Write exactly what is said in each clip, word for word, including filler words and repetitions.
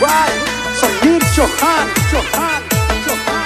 by Samir Chauhan. Chauhan. Chauhan.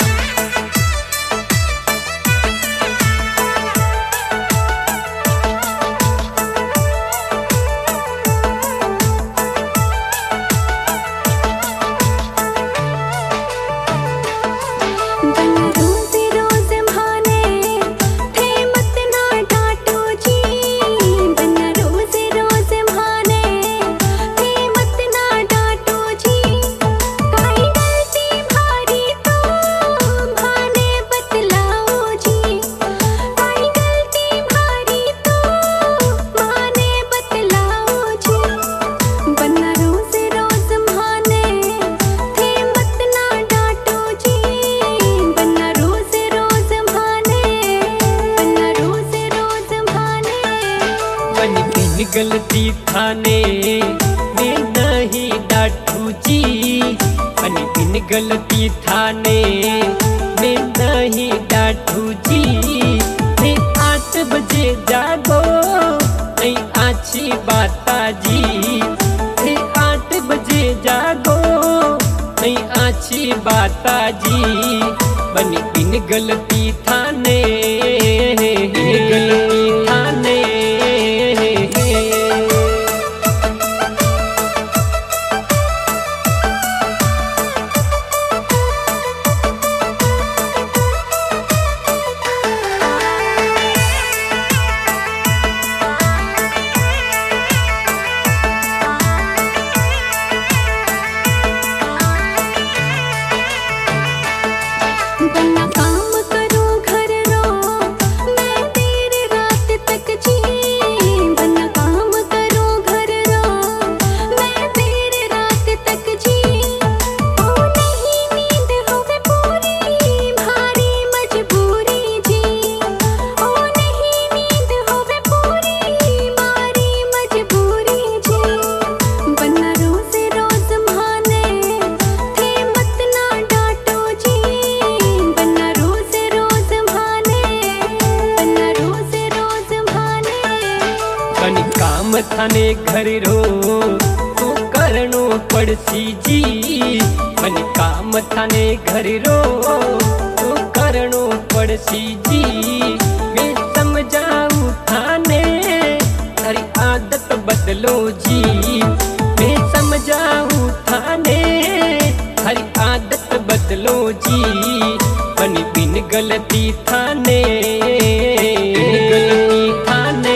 गलती थाने में नहीं डांटू जी, बनी बिन गलती थाने में नहीं डांटू जी। नहीं आठ बजे जागो नहीं अच्छी बात जी, नहीं आठ बजे जागो नहीं अच्छी बात जी। बनी बिन गलती थाने गलती थाने काम थाने घर रो तो करनो पड़सी जी। बनी काम थाने घर रो तो करनो पड़सी जी। मैं समझाऊं थाने थारी आदत बदलो जी, मैं समझाऊं थाने थारी आदत बदलो जी। बनी बिन गलती थाने गलती थाने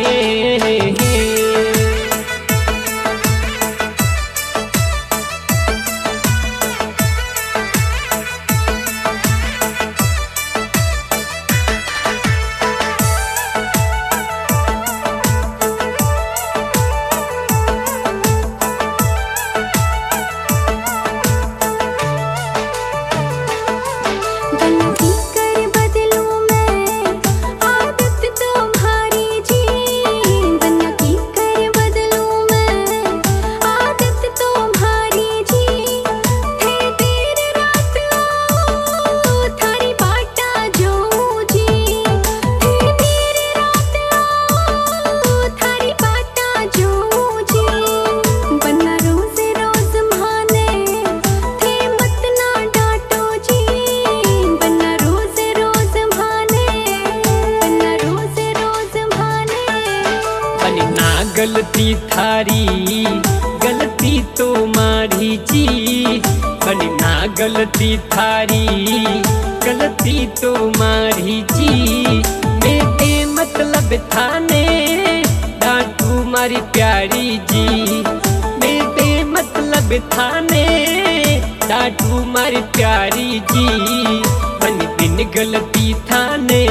गलती थारी गलती तो मारी जी। बनी ना गलती थारी गलती तो मारी जी। मेरे मतलब थाने डांटू मारी प्यारी जी। मेरे मतलब थाने डांटू मारी प्यारी जी। बनी बिन गलती थाने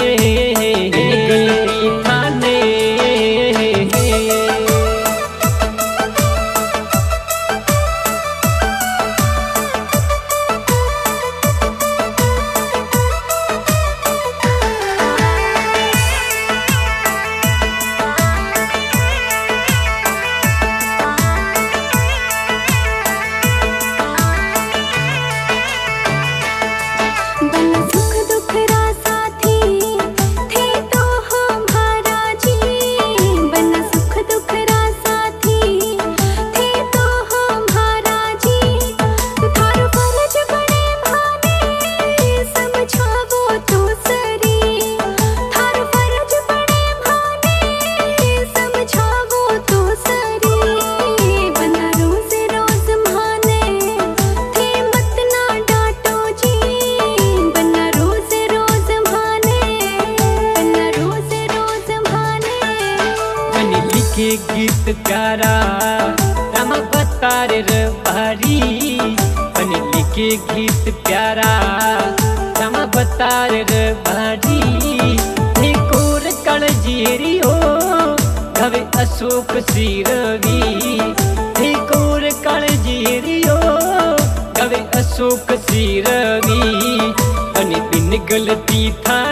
गलती थाने सुख दुख रा साथी प्यारा रामा बतार रबारी बन लिखे गीत प्यारा रामा बतार रबारी कोर कल जीरियो घवे अशोक सिरवी कोर कल जीरियो घवे अशोक सिरवी बन बिन गलती था